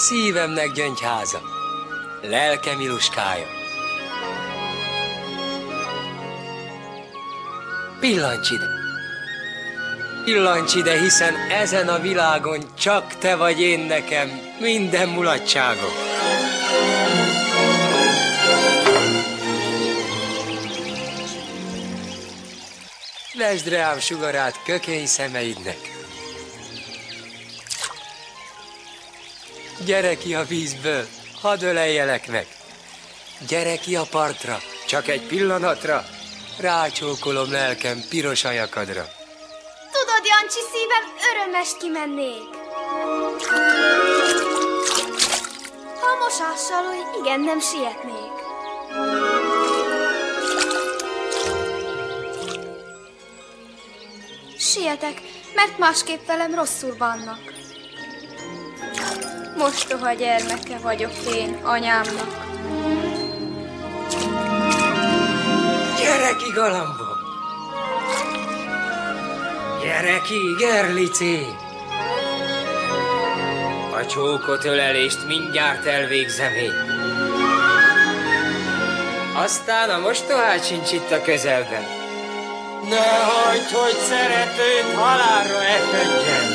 szívemnek gyöngyháza, lelkem iluskája. Pillancs ide! Pillancs ide, hiszen ezen a világon csak te vagy én nekem minden mulatságom. Vesd rám sugarát kökény szemeidnek. Gyere ki a vízből, hadd öleljelek meg. Gyere ki a partra, csak egy pillanatra, rácsókolom lelkem piros ajakadra. Tudod, Jancsi, szívem, örömes kimennék. Ha a mosással, hogy igen, nem sietnék. Sietek, mert másképp velem rosszul vannak. Mostoha gyermeke vagyok én anyámnak. Gyere ki, galambom! Gyere ki, Gerlicé! A csókot ölelést mindjárt elvégzem én. Aztán a mostohát sincs itt a közelben. Ne hagyd, hogy szeretőd halálra ekedjen!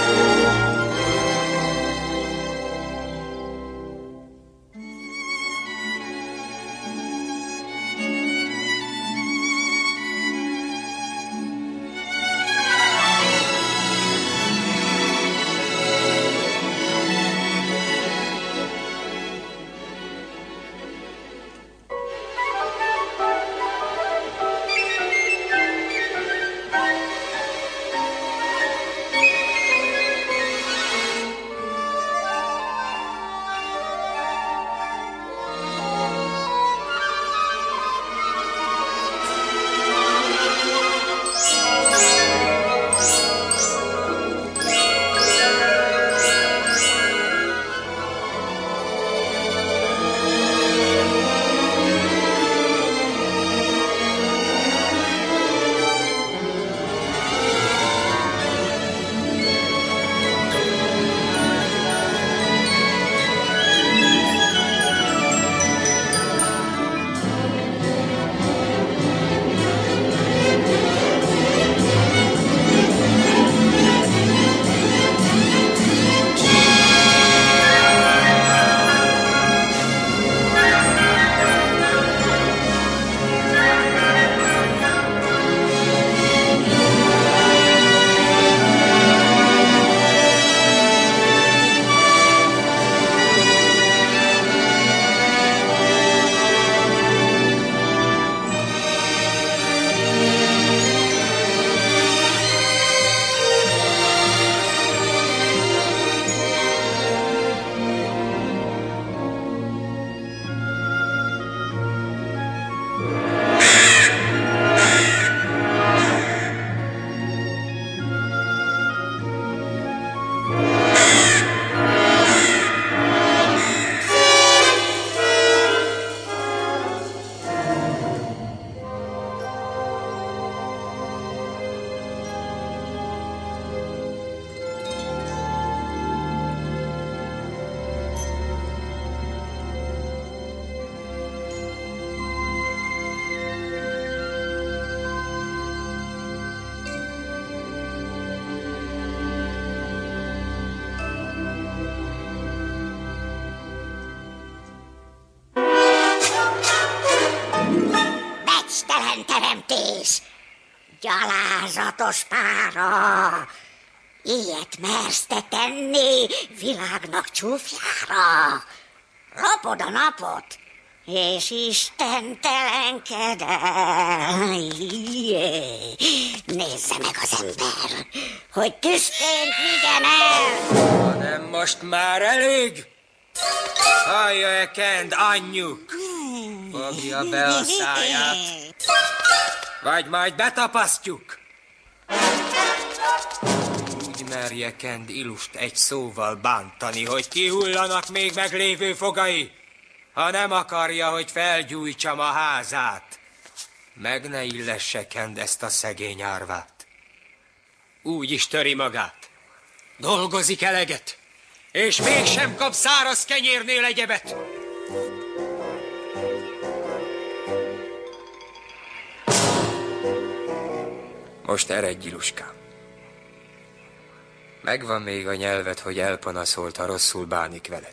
Teremtés, gyalázatos pára, ilyet mersz te tenni világnak csúfjára. Lopod a napot, és istentelenkedel. Nézze meg az ember, hogy tüstént vigyen el. Nem most már elég? Hallja-e, Kend, anyjuk? Fogja be a száját, vagy majd betapasztjuk. Úgy merje Kend Ilust egy szóval bántani, hogy kihullanak még meglévő fogai, ha nem akarja, hogy felgyújtsam a házát. Meg ne illesse Kend ezt a szegény árvát. Úgy is töri magát. Dolgozik eleget, és mégsem kap száraz kenyérnél egyebet. Most eredj, Iluskám. Megvan még a nyelved, hogy elpanaszolt, ha rosszul bánik veled.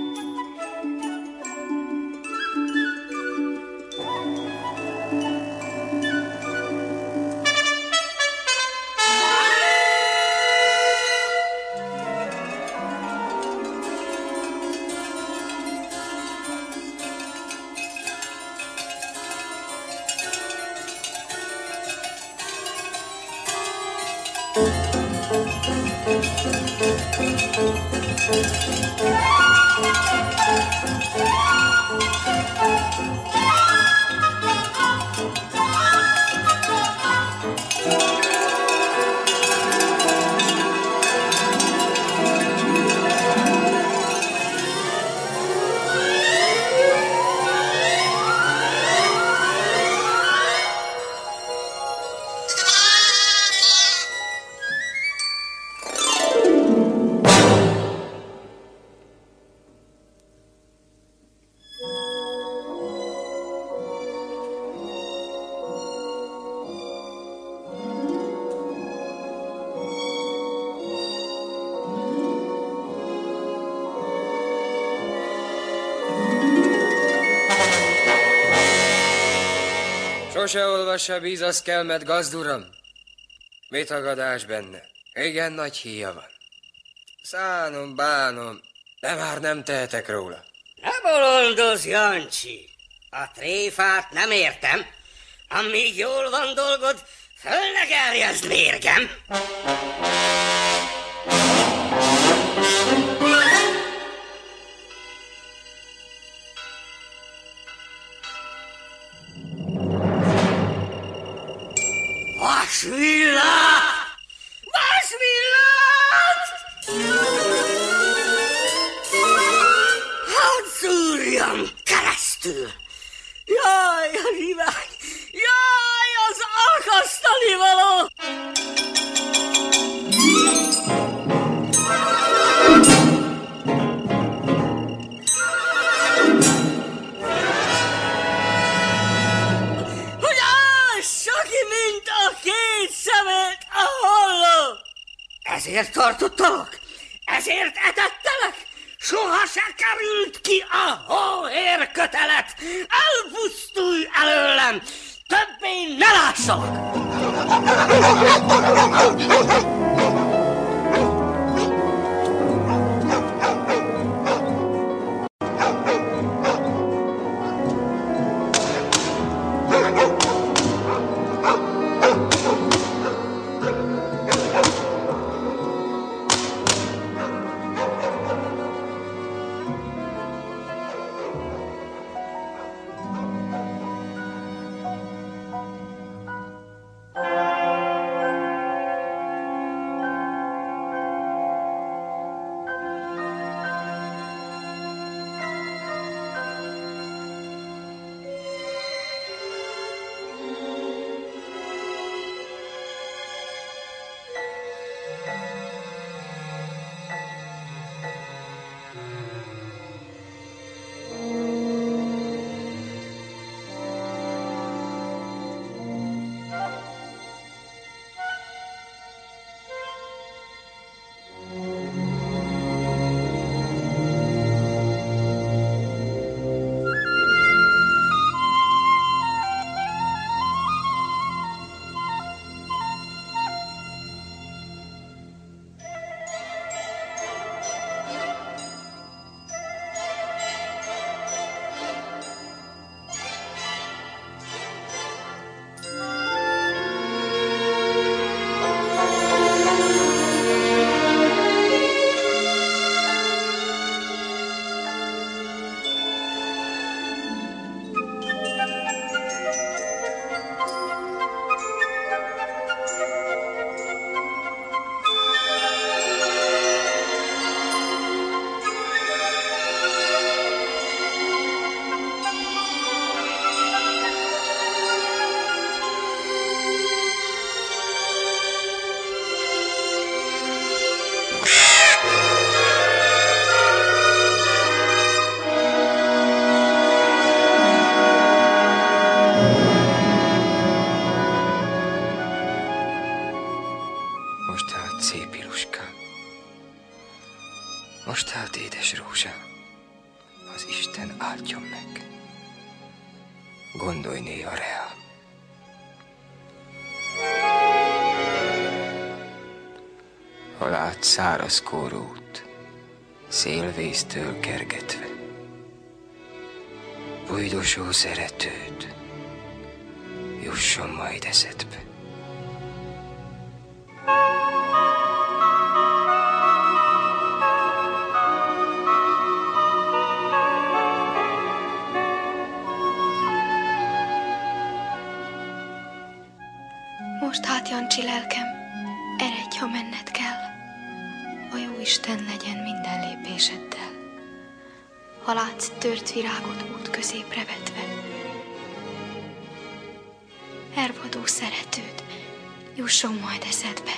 Sose olvassa bízasz kelmet, gazduram? Mi tagadás benne? Igen nagy híja van. Szánom, bánom, de már nem tehetek róla. Ne bolondoz, Jancsi! A tréfát nem értem. Amíg jól van dolgod, föl ne gerjezd mérgem! Vasvillát! Vasvillát! Hadd szúrjam keresztül! Jaj, a zsivány! Jaj, az akasztani való! Hogy ássa ki, mint a két szemét a holló! Ezért tartottalak? Ezért etettelek? Soha se került ki a hóhér kötelet! Elpusztulj előlem! Többé ne lássalak! Isten áldjon meg. Gondolj néha rá. Ha látsz száraz kórót, szélvésztől kergetve, bujdosó szeretőd, jusson majd eszedbe. Most hát, Jancsi lelkem, eredj, ha menned kell. A Jóisten legyen minden lépéseddel. Ha látsz tört virágot út középre vetve, hervadó szeretőd, jusson majd eszedbe.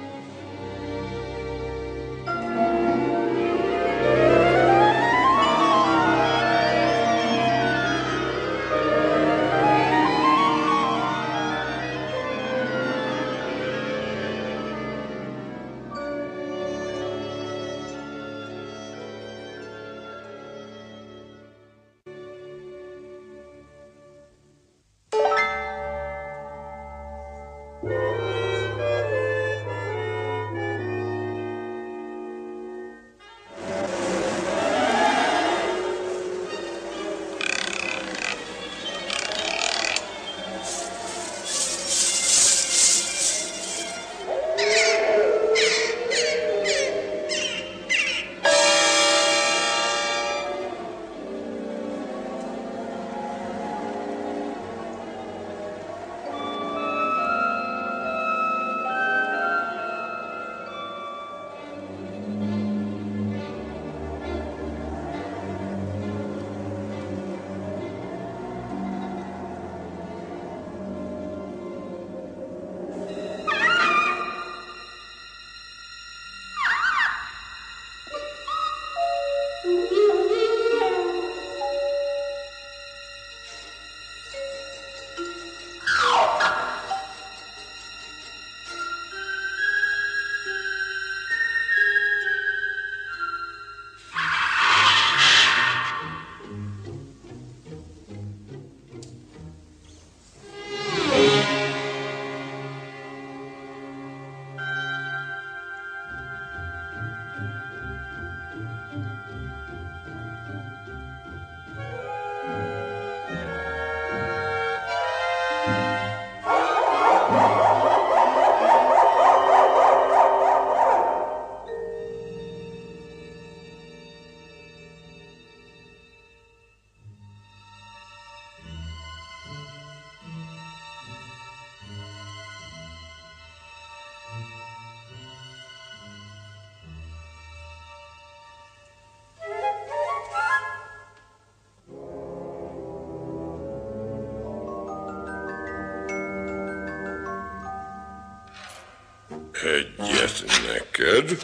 Egyet neked,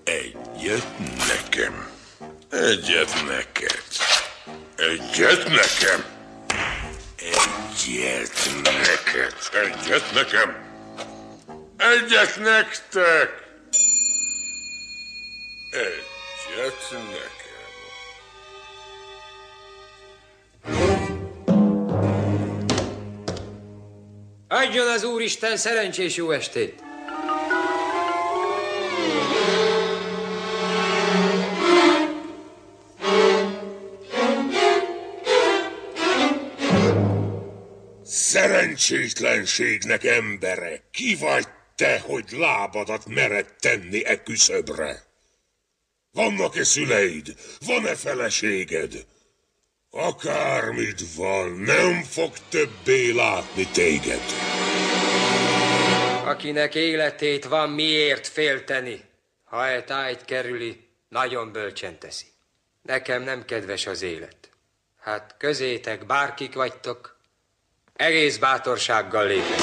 egyet nekem. Egyet neked, egyet nekem. Egyet neked, egyet nekem. Egyet nektek. Egyet nekem. Adjon az Úristen szerencsés jó estét! Szerencsétlenségnek embere, ki vagy te, hogy lábadat mered tenni e küszöbre? Vannak-e szüleid? Van-e feleséged? Akármit van, nem fog többé látni téged. Akinek életét van miért félteni, ha e tájt kerüli, nagyon bölcsen teszi. Nekem nem kedves az élet. Hát közétek bárkik vagytok, egész bátorsággal lépek.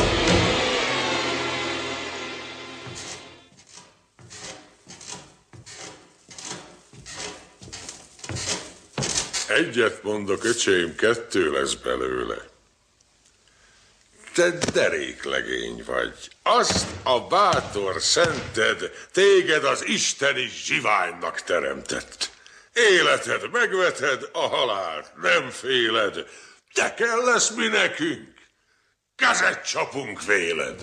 Egyet mondok, öcsém, kettő lesz belőle. Te deréklegény vagy. Azt a bátor szented téged az isteni zsiványnak teremtett. Életed megveted, a halált nem féled. Te kell lesz mi nekünk. Kezet csapunk véled.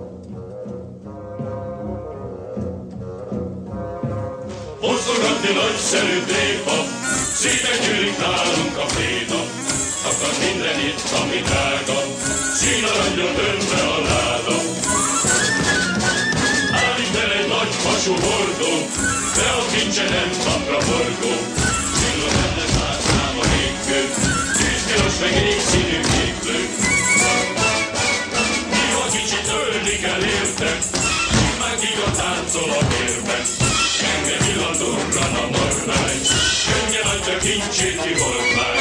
Mozdulgatni nagyszerű tréfa, szépen gyűlik nálunk a fléta. Akad minden itt, ami drága, színaranyra dönve a láda. Állít el egy nagy vasú hordó, de a kincse nem napra forgó. Csillog benne százszám a égkő, tűzpiros meg égszínű képlő. Mi a kicsit ölni kell érte, már giga táncol a térben. Enge villandókran a marvány, könnyen adja kincsét ki hortmány.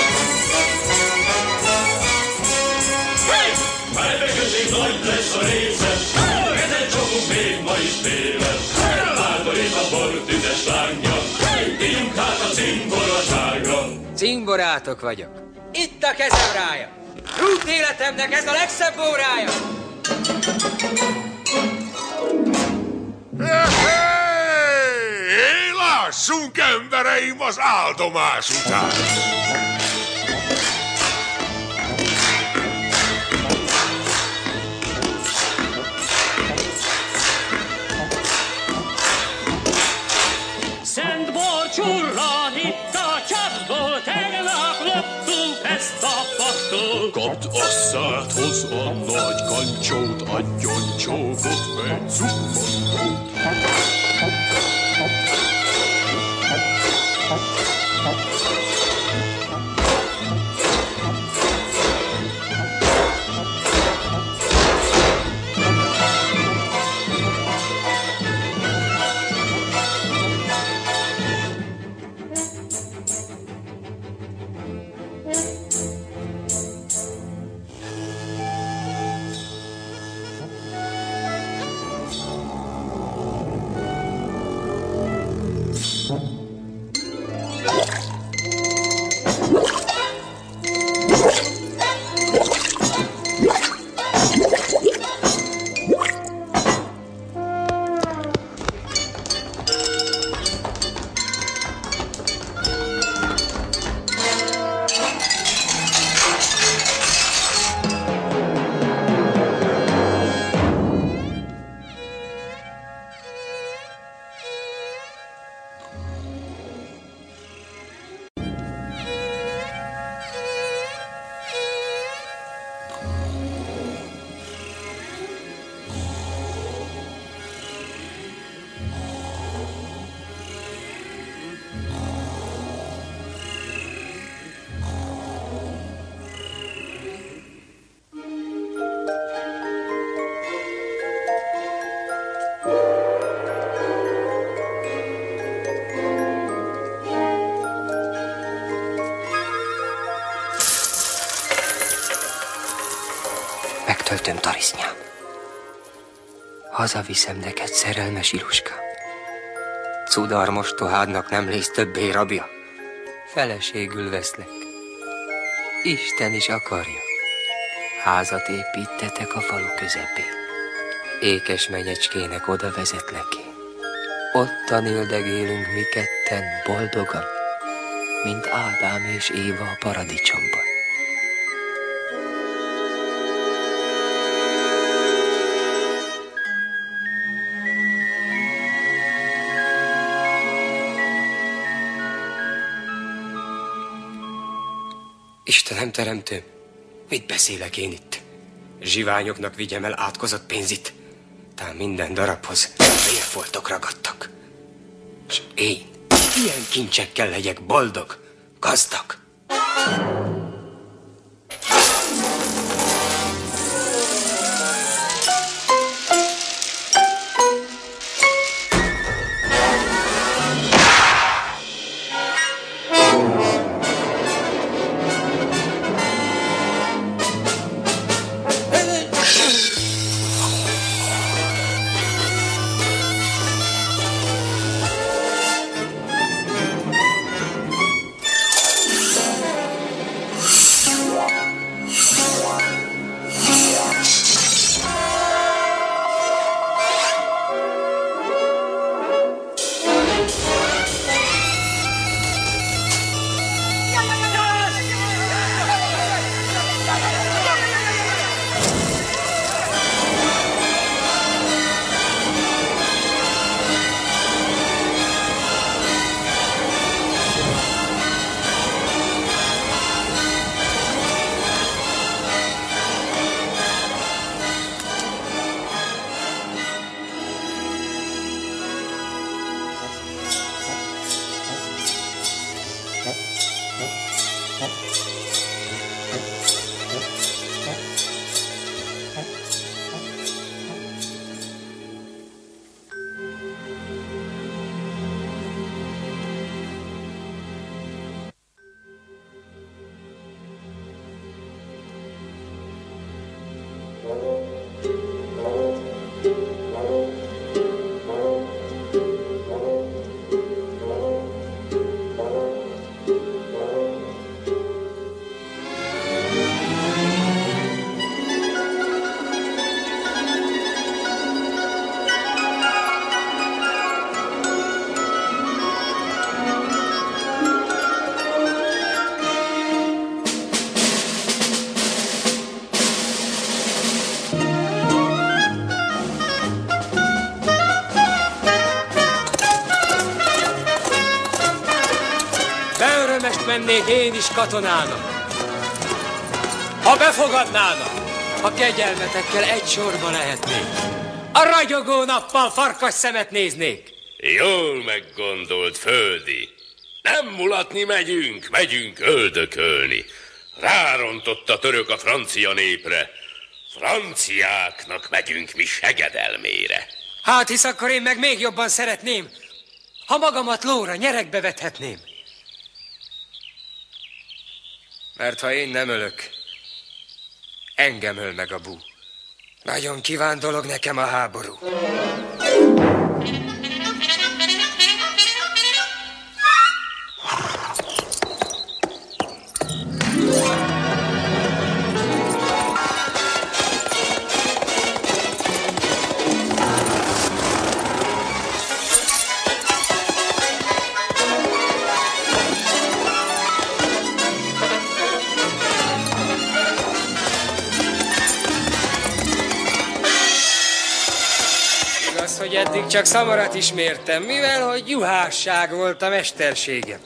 Fejbe közé nagy lesz a részed, kezet csapunk még ma is télen. Bátorít a bor tüzes lángja, ígyunk hát a cimboraságra. Cimborátok vagyok. Itt a kezem rája. Rút életemnek ez a legszebb órája. Lássunk, embereim, az áldomás után! Szent Borcsurran itt a csapból, tegnap loptuk ezt a paktól. Kapd a szádhoz a nagy kancsót, adjon csókot, egy zubbantót. Megtöltöm tarisznyám. Hazaviszem neked, szerelmes Iluskám. Cudar mostohádnak nem lész többé rabja. Feleségül veszlek. Isten is akarja. Házat építetek a falu közepén. Ékes menyecskének oda vezetlek én. Ottan éldegélünk mi ketten boldogan, mint Ádám és Éva a paradicsomban. Istenem, teremtőm, mit beszélek én itt? Zsiványoknak vigyem el átkozott pénzit, tán minden darabhoz vérfoltok ragadtak. S én ilyen kincsekkel legyek boldog, gazdag. mennék én is katonának. Ha befogadnának, a kegyelmetekkel egy sorba lehetnék. A ragyogó nappal farkas szemet néznék. Jól meggondolt, földi. Nem mulatni megyünk öldökölni. Rárontott a török a francia népre. Franciáknak megyünk mi segedelmére. Hát hisz akkor én meg még jobban szeretném, ha magamat lóra, nyeregbe vethetném. Mert ha én nem ölök, engem öl meg a bú. Nagyon kíván dolog nekem a háború. Hogy eddig csak szamarat ismertem, mivel hogy juhásság volt a mesterségem.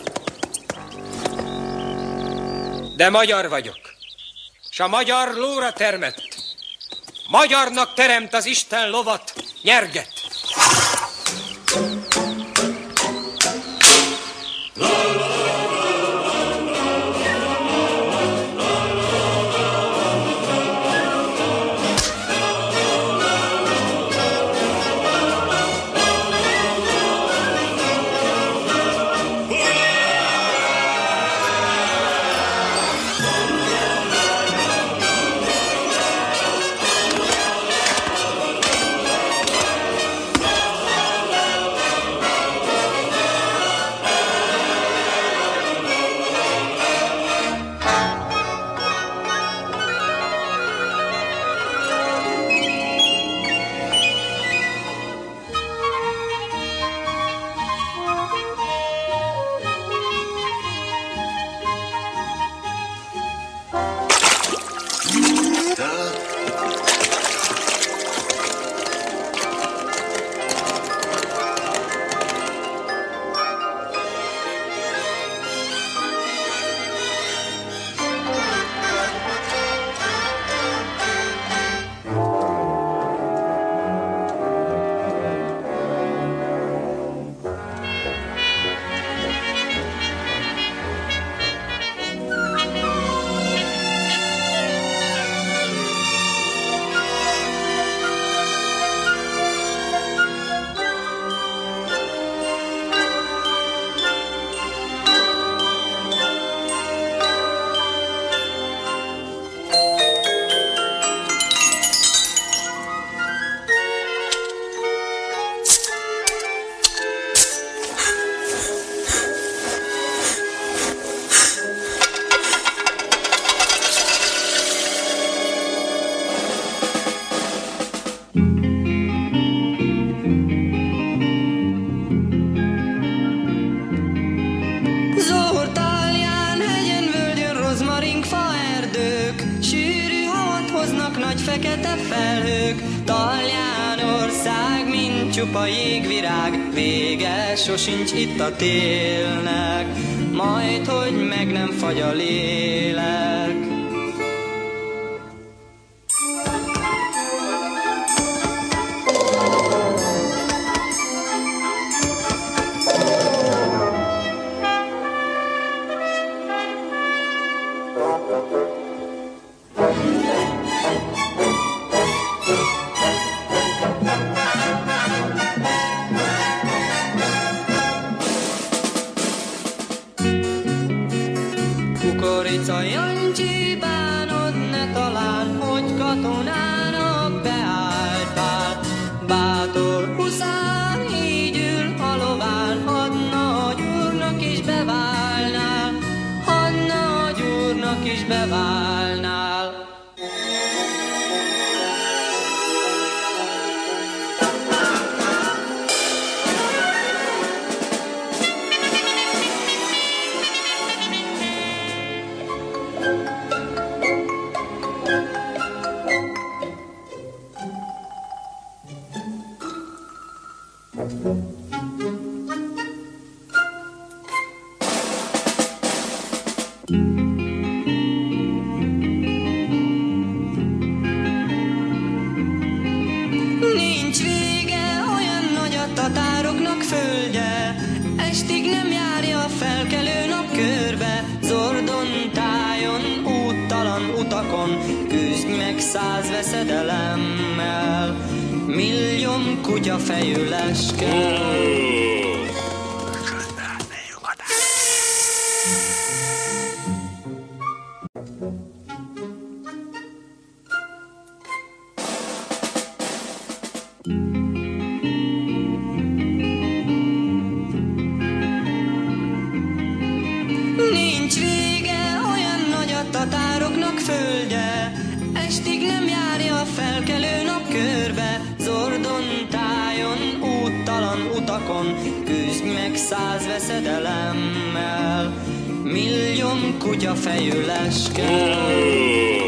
De magyar vagyok, s a magyar lóra termett. Magyarnak teremt az Isten lovat, nyerget. Fekete felhők, Talliánország, mint csupa jégvirág, vége sosincs itt a télnek, majd hogy meg nem fagy a lélek. Kukorica Jancsi, bánod ne talán, hogy katonának beálltál. Bátor huszár, így ül a lován, hadd nagy úrnak is beválnál, hadd nagy úrnak is beválnál. Nincs vége, olyan nagy a tatároknak földje, estig nem járja a felkelő nap körbe. Zordon, tájon, úttalan utakon, küzdj meg 100 veszedelemmel, millió kutyafejű lesker. Nincs vége, olyan nagy a tatároknak földje, estig nem járja a felkelő nap körbe. Zordon, tájon, úttalan utakon, küzdj meg 100 veszedelemmel, millió kutyafejű lesker.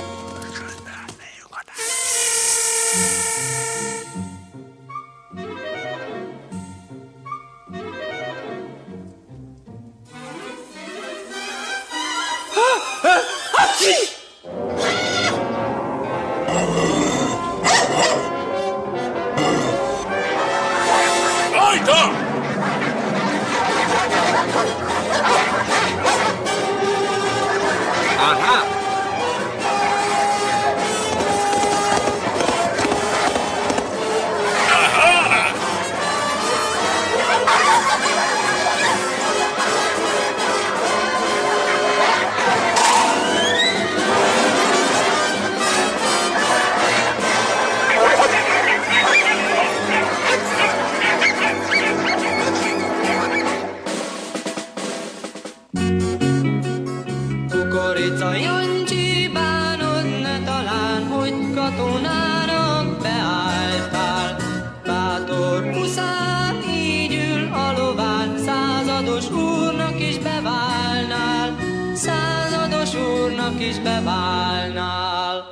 Kukorica Jancsi, bánod ne talán, hogy katonának beálltál. Bátor huszár, így ül a lován, százados úrnak is beválnál, százados úrnak is beválnál.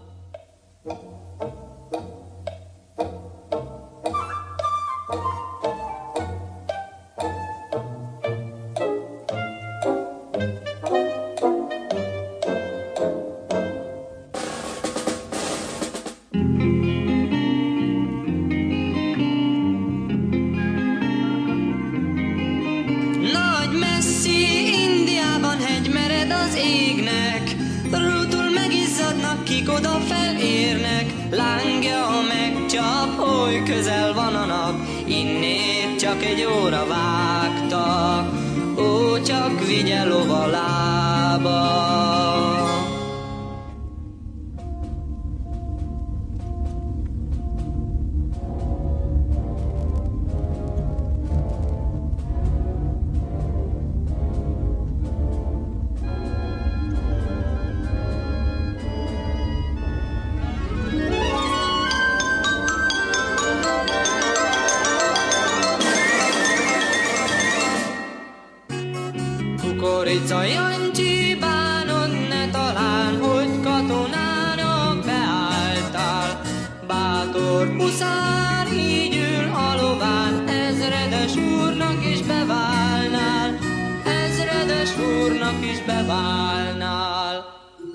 Nagy messzi Indiában hegy mered az égnek, rútul megizzadnak, kik oda felérnek. Lángja megcsap, oly közel van a nap, innét csak egy óra vágtak, ó, csak vigye lovalába. Kukorica Jancsi, bánod ne talán, hogy katonának beálltál. Bátor huszár, így ül a lován, ezredes úrnak is beválnál, ezredes úrnak is beválnál.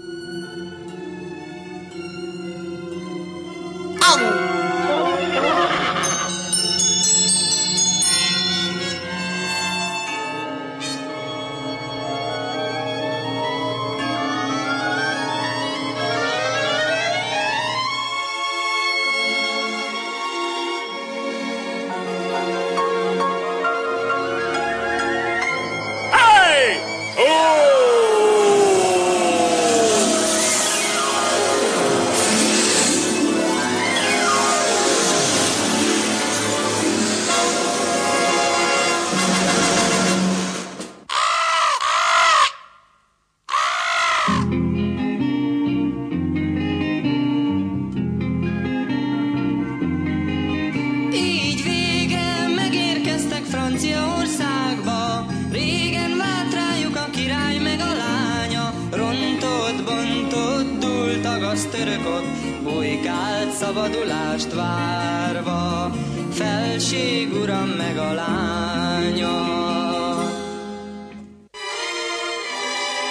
Így vége, megérkeztek Franciaországba, régen várt rájuk a király meg a lánya. Rontott, bontott, dúltag az török ott, bujkált szabadulást várva, felség uram meg a lánya.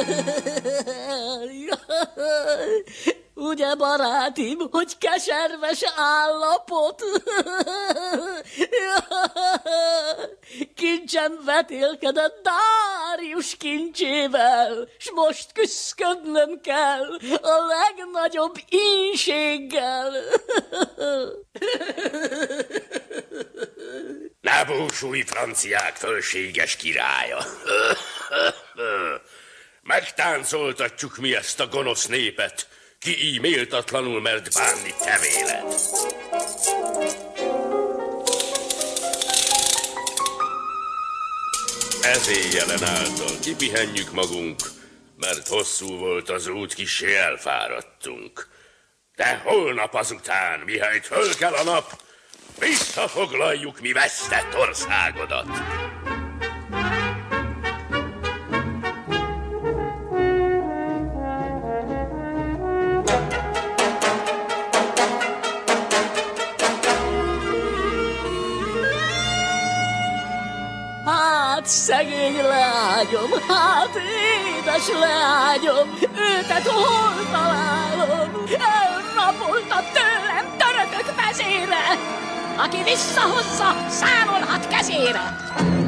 Ugye, barátim, hogy keserves állapot? Kincsem vetélkedett Dárius kincsével, s most küszködnöm kell a legnagyobb ínséggel. Ne búsulj, franciák fölséges királya! Megtáncoltatjuk mi ezt a gonosz népet, ki így méltatlanul mert bánni te véled. Ez éjjelen által kipihenjük magunk, mert hosszú volt az út, kissé elfáradtunk. De holnap azután, mihelyt fölkel a nap, visszafoglaljuk mi vesztett országodat. Hát szegény leányom, hát édes leányom, őtet hol találom? Elrapolta tőlem törökök vezére, aki visszahozza, számolhat kezére.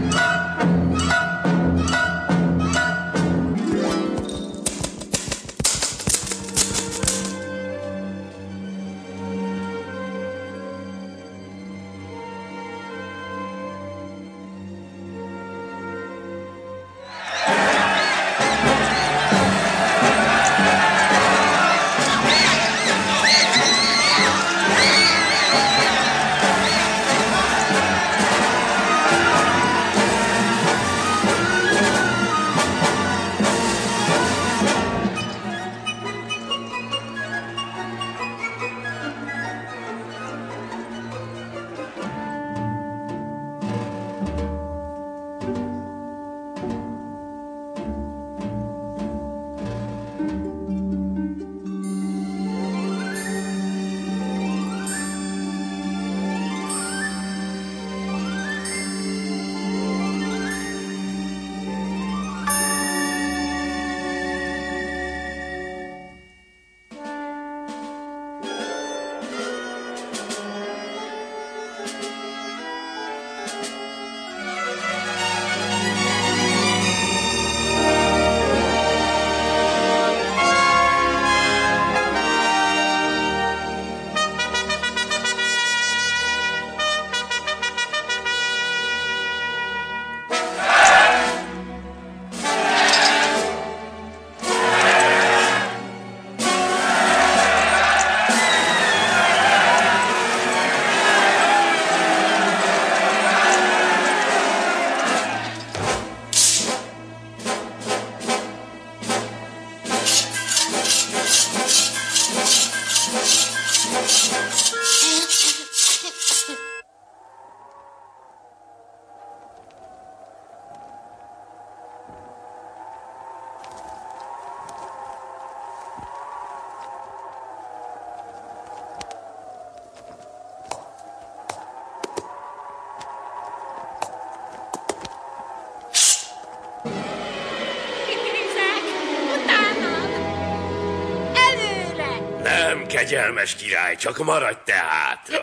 Kegyelmes király, csak maradj te hátra.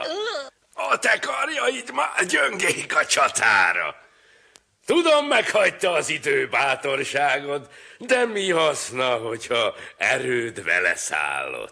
A te karjaid már gyöngék a csatára. Tudom, meghagyta az idő bátorságod, de mi haszna, hogyha erőd vele szállott?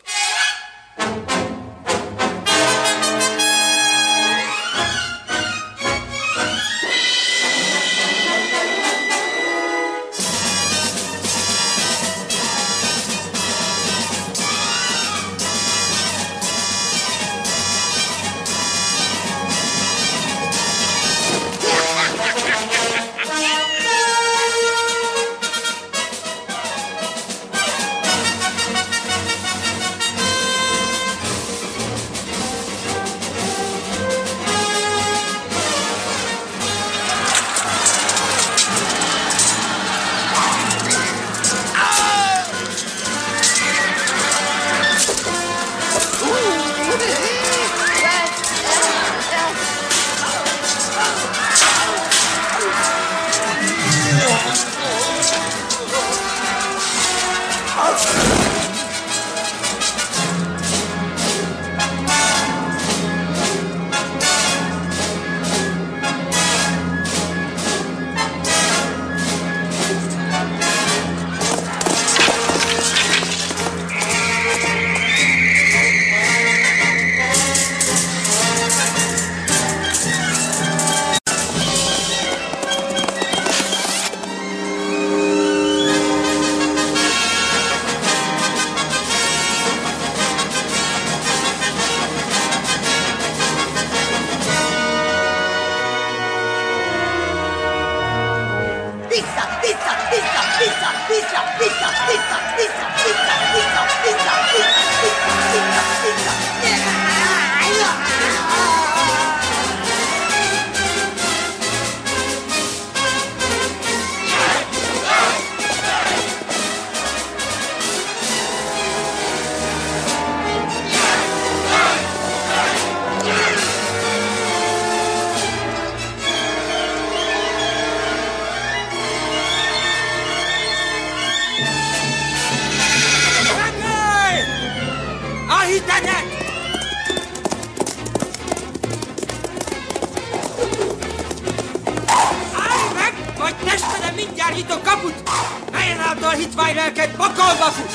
Mindjárt nyitok kaput! Melyen által hitvány lelked pakolva fut!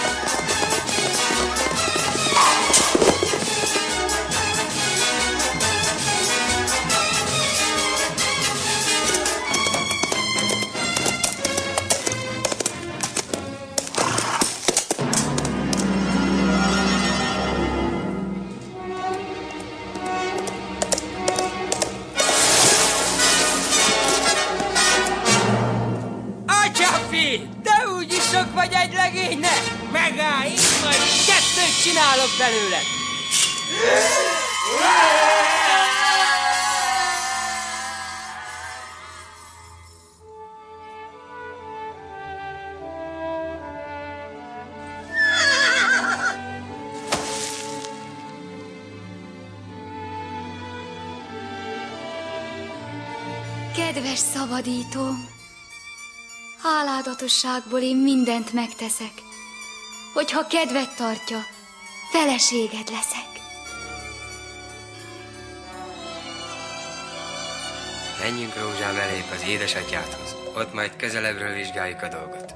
De úgyis sok vagy egy legénynek! Megáll, én majd kettőt csinálok belőled! Kedves szabadítóm! Háládatosságból én mindent megteszek, hogyha kedvet tartja, feleséged leszek. Menjünk Rózsám elébb az édesatyádhoz, ott majd közelebbről vizsgáljuk a dolgot.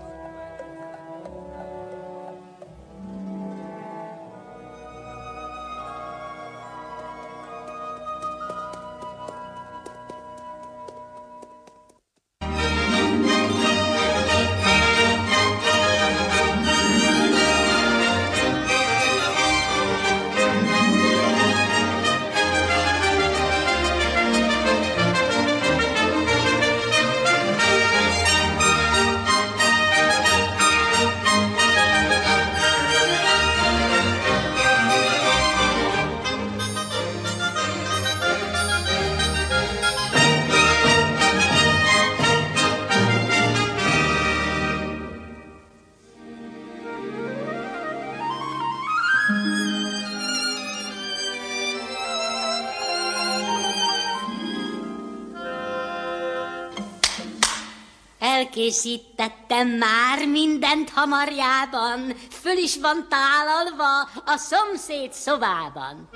Elkészítettem már mindent hamarjában, föl is van tálalva a szomszéd szobában.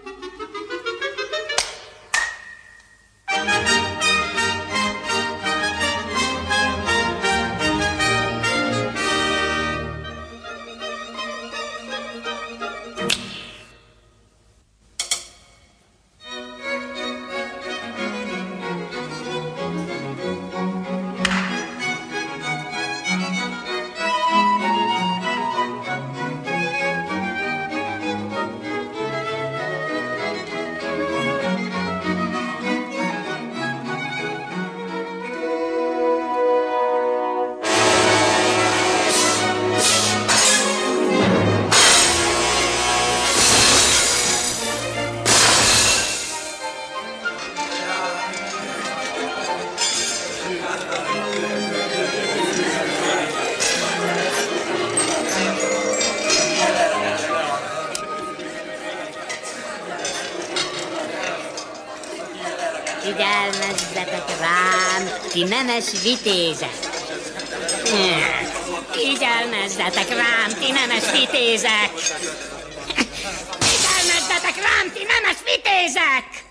Figyelmezzetek rám, ti nemes vitézek! Figyelmezzetek rám, ti nemes vitézek! Figyelmezzetek rám, ti nemes vitézek!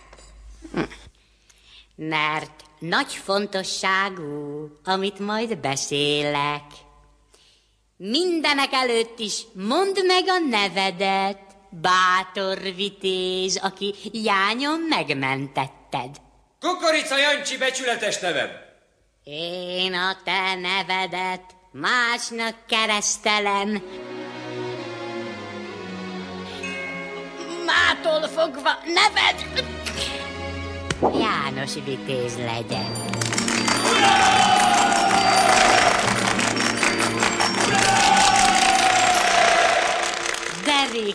Mert nagy fontosságú, amit majd beszélek. Mindenek előtt is mondd meg a nevedet, bátor vitéz, aki jányon megmentetted. Kukorica Jancsi becsületes nevem. Én a te nevedet másnak keresztelem. Mától fogva neved János vitéz legyen.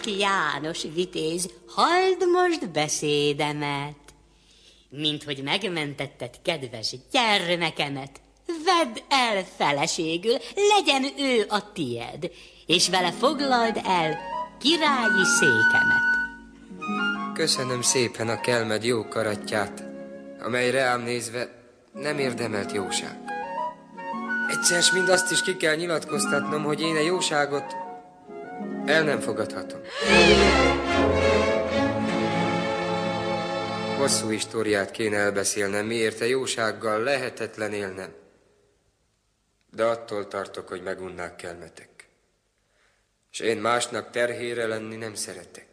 János vitéz, halld most beszédemet. Mint hogy megmentetted kedves gyermekemet, vedd el feleségül, legyen ő a tied, és vele foglald el királyi székemet. Köszönöm szépen a kelmed jó karatját, amely reám nézve nem érdemelt jóság. Egyszer mind azt is ki kell nyilatkoztatnom, hogy én a jóságot el nem fogadhatom. Hosszú históriát kéne elbeszélnem, miért a jósággal lehetetlen élnem. De attól tartok, hogy megunnák kelmetek. És én másnak terhére lenni nem szeretek.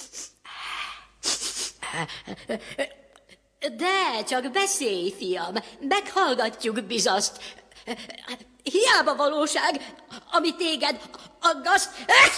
De csak beszélj, fiam, meghallgatjuk bizaszt. Hiába valóság, ami téged aggaszt.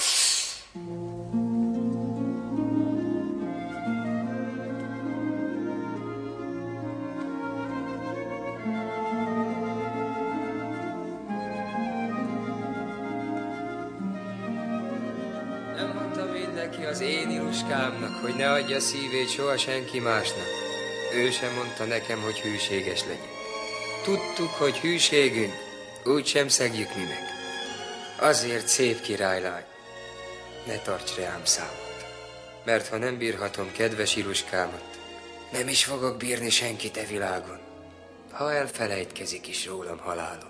Nem mondtam én neki az én Iluskámnak, hogy ne adja szívét soha senki másnak. Ő sem mondta nekem, hogy hűséges legyek. Tudtuk, hogy hűségünk úgysem szegjük mi meg. Azért, szép királylány, ne tarts reám számot. Mert ha nem bírhatom kedves Iluskámat, nem is fogok bírni senkit e világon, ha elfelejtkezik is rólam halálom.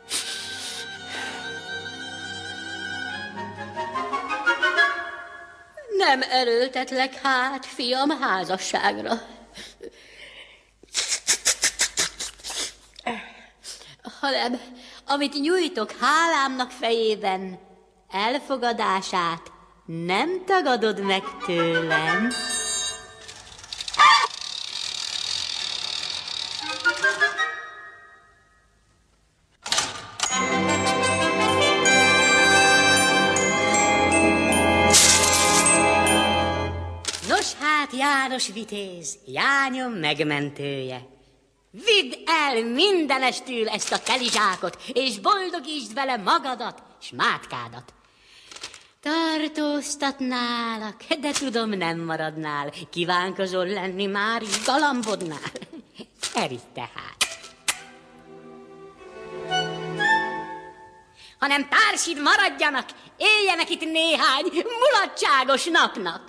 Nem erőltetlek hát, fiam, házasságra. Hanem, amit nyújtok hálámnak fejében, elfogadását nem tagadod meg tőlem. Nos hát, János vitéz, jányom megmentője. Vidd el mindenestül ezt a telizsákot, és boldogítsd vele magadat s mátkádat. Tartóztatnálak, de tudom, nem maradnál, kívánkozol lenni, már is galambodnál. Eridj tehát. Hanem társid maradjanak, éljenek itt néhány mulatságos napnak.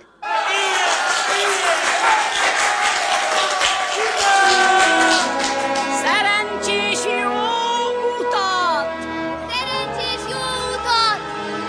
Szerencsés jó utat! Szerencsés jó utat!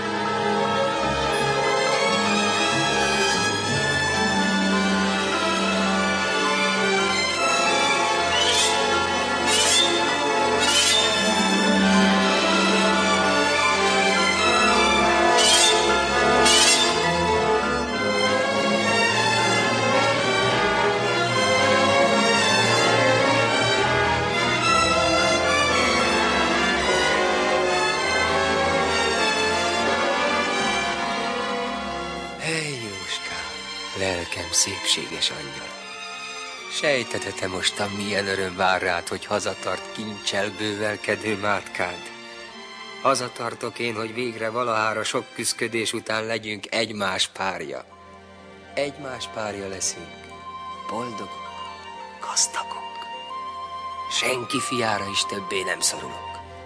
Lelkem szépséges angyal. Sejtete mostan milyen öröm vár rád, hogy hazatart kincsel bővelkedő mátkád. Hazatartok én, hogy végre valahára sok küszködés után legyünk egymás párja. Egymás párja leszünk. Boldogok, gazdagok. Senki fiára is többé nem szorulok.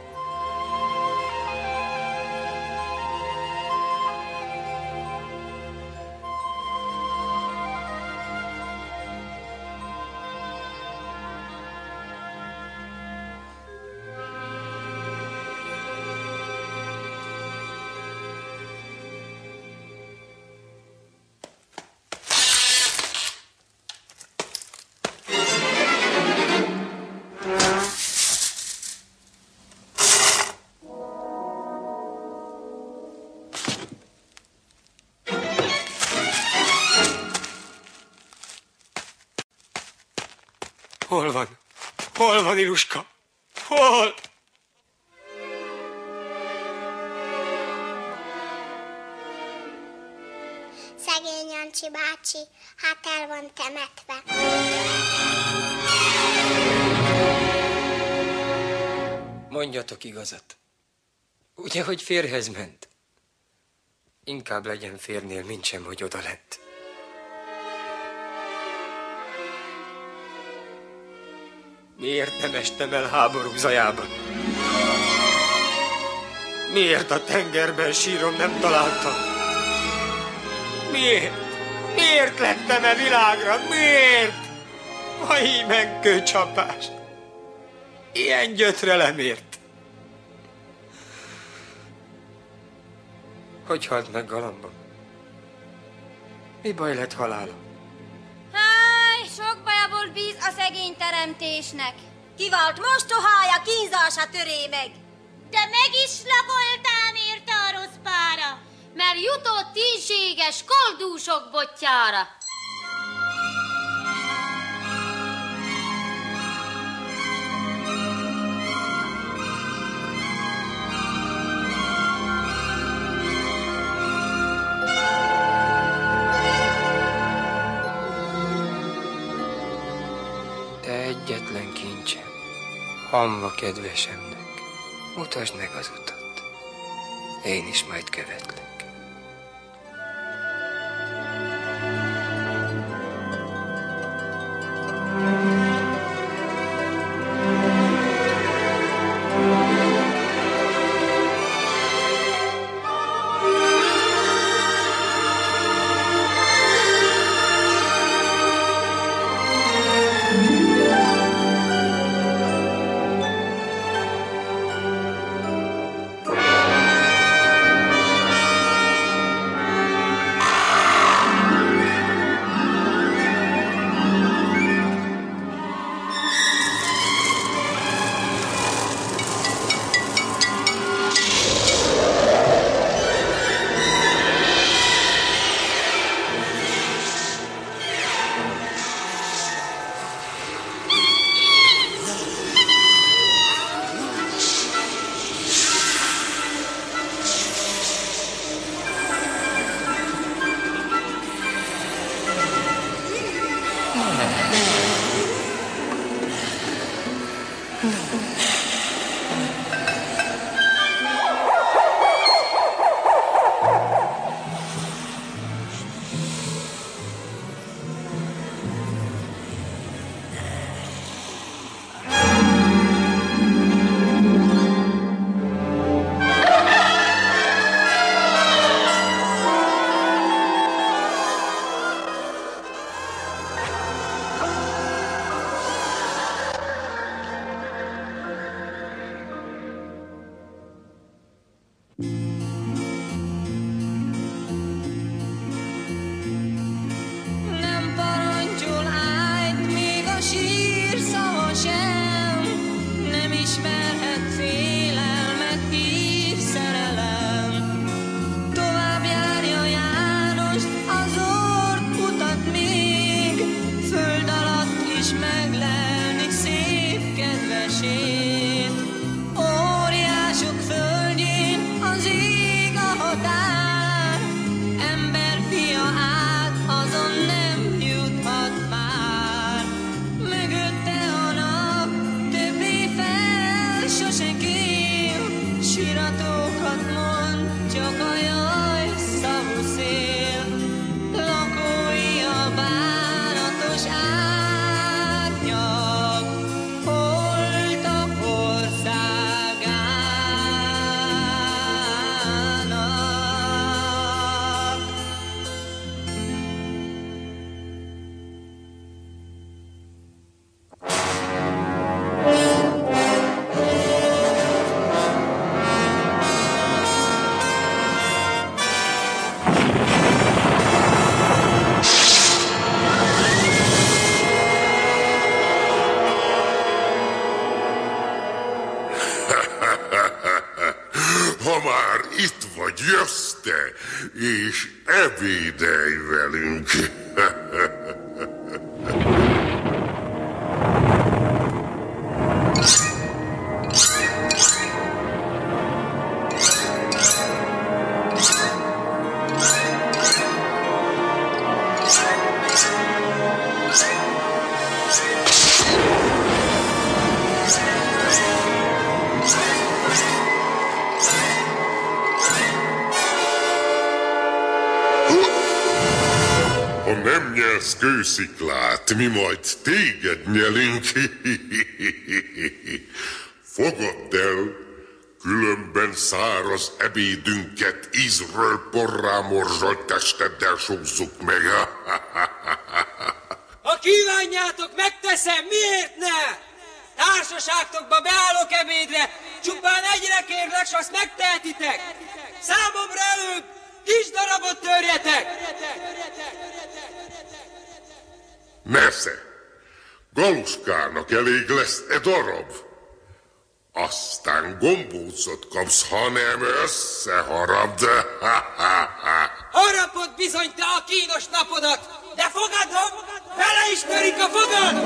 Hol van? Hol van Iluska? Hol? Szegény Jancsi bácsi, hát el van temetve. Mondjatok igazat. Ugye, hogy férjhez ment? Inkább legyen férnél, mintsem, hogy oda lett. Miért nem estem el háború zajában? Miért a tengerben sírom nem találtam? Miért? Miért lettem-e világra? Miért? A hímenkő csapás. Ilyen gyötrelemért. Hogy halt meg galambom? Mi baj lett halála? Háj, sok baja volt bíz a szegény teremtésnek. Kivalt mostohája, kínzása töré meg. De meg is lakoltám érte a rossz pára, mert jutott ínséges koldúsok botjára. Te egyetlen kincsem, hamva kedvesemnek, mutasd meg az utat. Én is majd követlek. Jössz te, és ebédelj velünk. Ha nem nyelsz kősziklát, mi majd téged nyelünk. Fogadd el, különben száraz ebédünket ízről porrá morzsolt testeddel sózzuk meg. Ha kívánjátok, megteszem, miért ne? Társaságtokba beállok ebédre, csupán egyre kérlek, s azt megtehetitek. Számomra előbb kis darabot törjetek. Nesze, Galuskának elég lesz e darab. Aztán gombócot kapsz, ha nem összeharapd. Harapod bizony te a kínos napodat, de fogadom, bele is törik a fogad!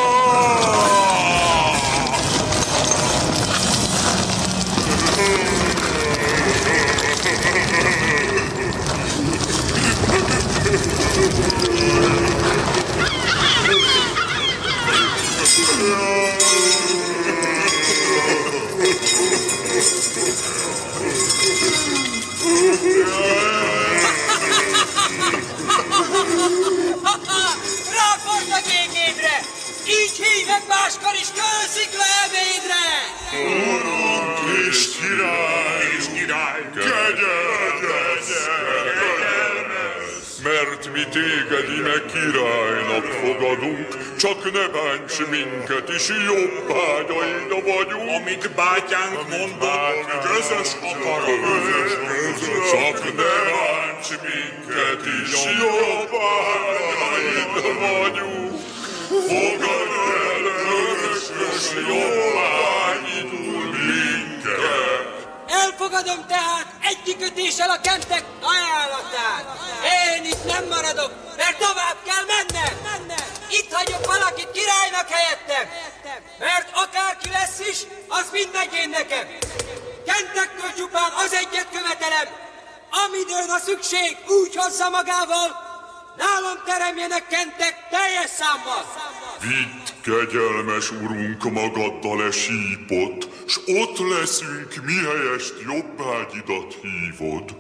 Ráfort a gégédre! Így hívek máskor is kőszikla ebédre! Urunk és király, kegyelmez, mert mi téged ime királynak fogadunk, csak ne bánts minket is, jobbágyaid vagyunk. Amit bátyánk mondott, közös akarat. Csak ne bánts minket is, jobbágyaid vagyunk. Fogadj el örökös jobbágyidul minket. Elfogadom tehát egy kikötéssel a kentek ajánlatát. Én itt nem maradok, mert tovább kell mennem. Itt hagyok valakit királynak helyettem. Mert akárki lesz is, az mind megén nekem. Kentektől csupán az egyet követelem. Amidőn a szükség úgy hozza magával, nálam teremjenek kentek teljes számmal. Vidd, kegyelmes urunk, magaddal e sípot, s ott leszünk, mihelyest jobbágyidat hívod.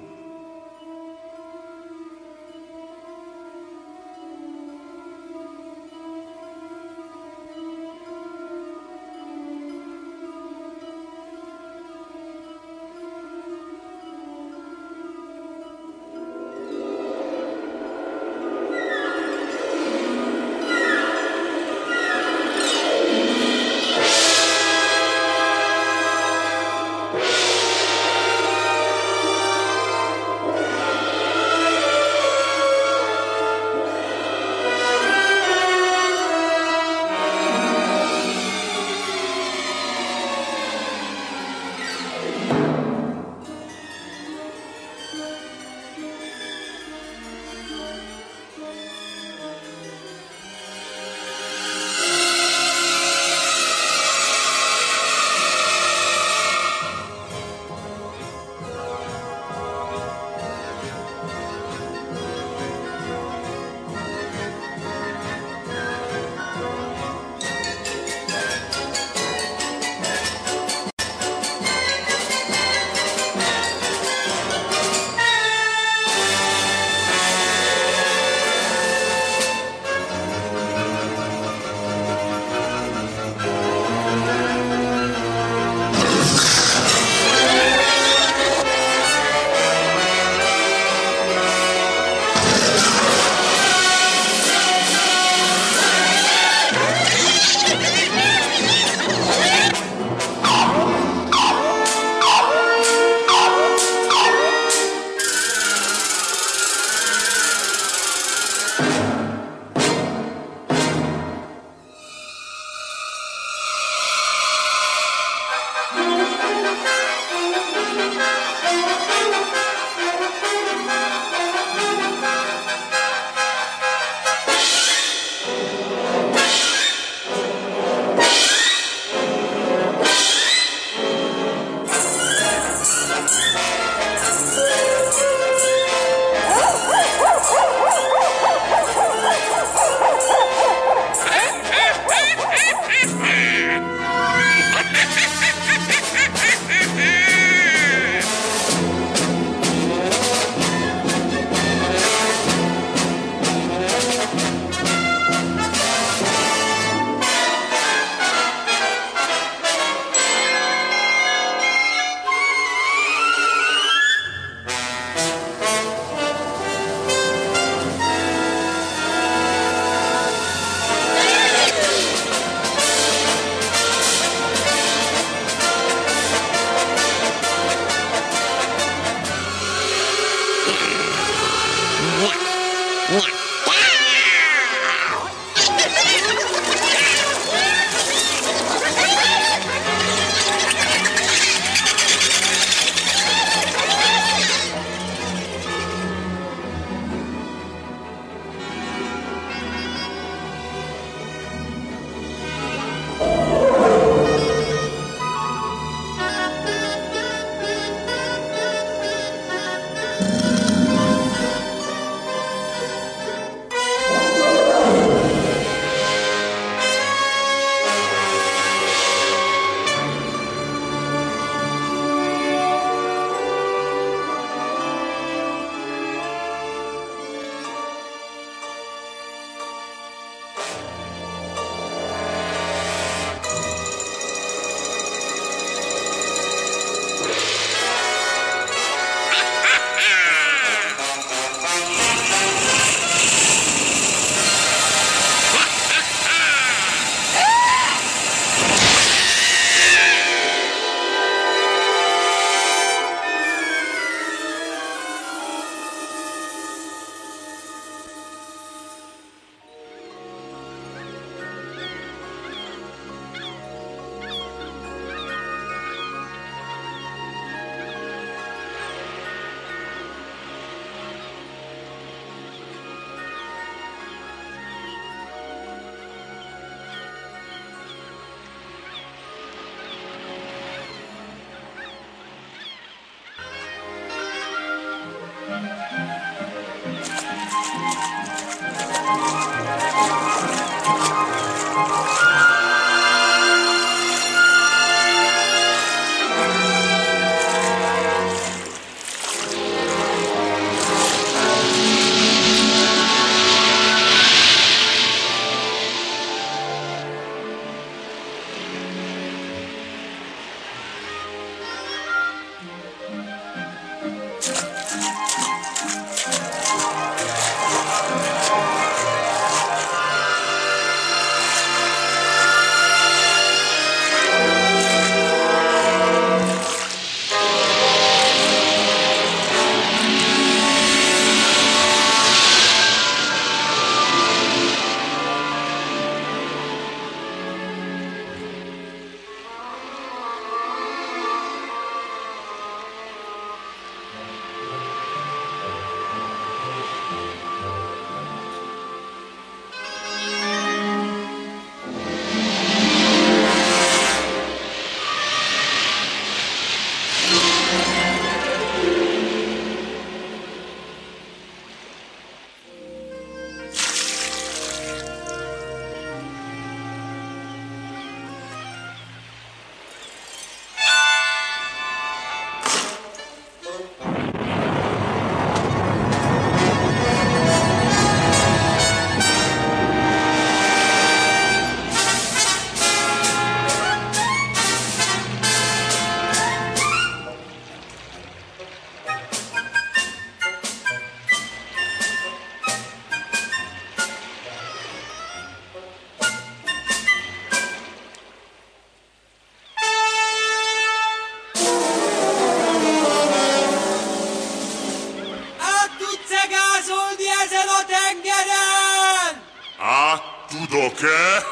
Tudok-e?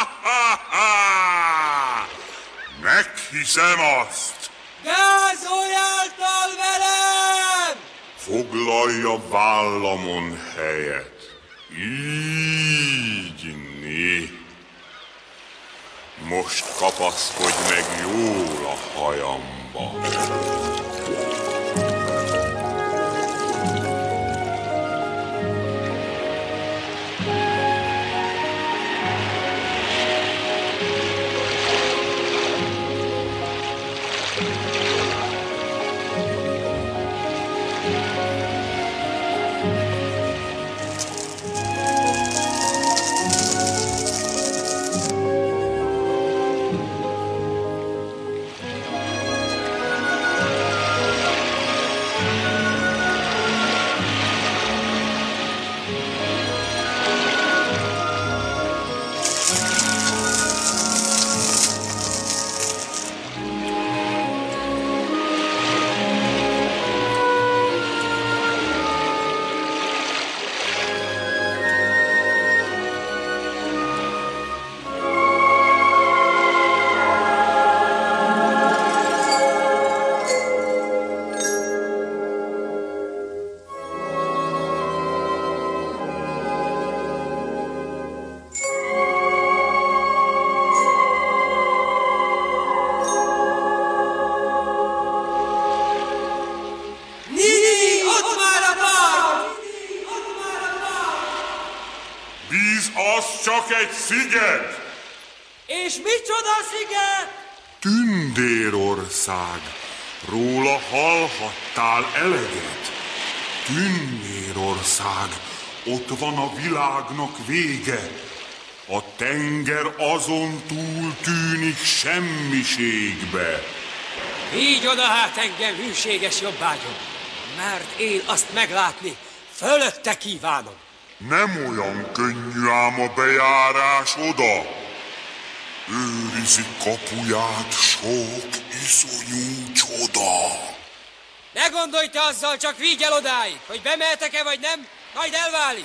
Meghiszem azt. Gázoljáltal velem! Foglalja vállamon helyet. Így, né. Most kapaszkodj meg jól a hajamba. Csak egy sziget! És micsoda sziget? Tündérország. Róla hallhattál eleget. Tündérország. Ott van a világnak vége. A tenger azon túl tűnik semmiségbe. Így oda hát engem, hűséges jobbágyom, mert én azt meglátni fölötte kívánom. Nem olyan könnyű ám a bejárás oda. Őrizi kapuját sok iszonyú csoda. Ne gondolj te azzal, csak vigy el odáig, hogy bemehetek-e vagy nem, majd elválik.